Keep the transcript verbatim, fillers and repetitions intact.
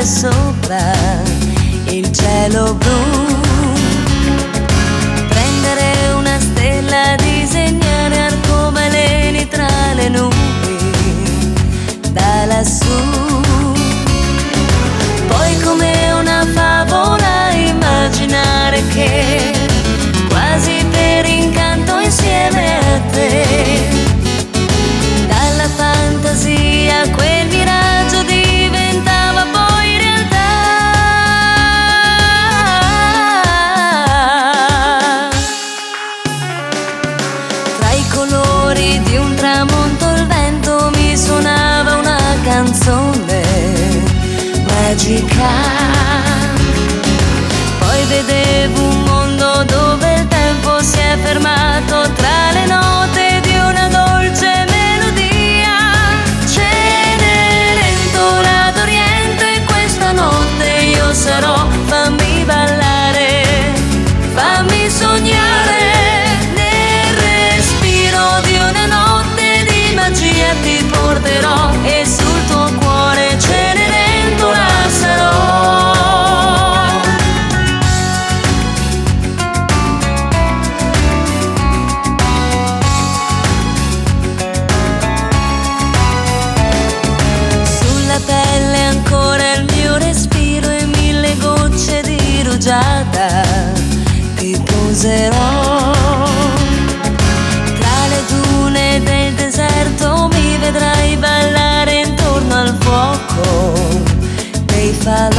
sopra il cielo blu, prendere una stella, disegnare arcobaleni tra le nubi da lassù, poi come una favola immaginare che quasi per incanto insieme a te, dalla fantasia quel miraggio diventava poi realtà. Tra i colori di un tramonto il vento mi suonava una canzone magica, poi vedevo un mondo dove il tempo si è fermato tra le note di una dolce melodia. Cenerentola d'Oriente, questa notte io sarò, fammi ballare, fammi sognare, nel respiro di una notte di magia ti porterò e sul tuo cuore Cenerentola sarò. Sulla pelle ancora il mio respiro e mille gocce di rugiada ti poserò. Tra le dune del deserto mi vedrai ballare intorno al fuoco dei falò.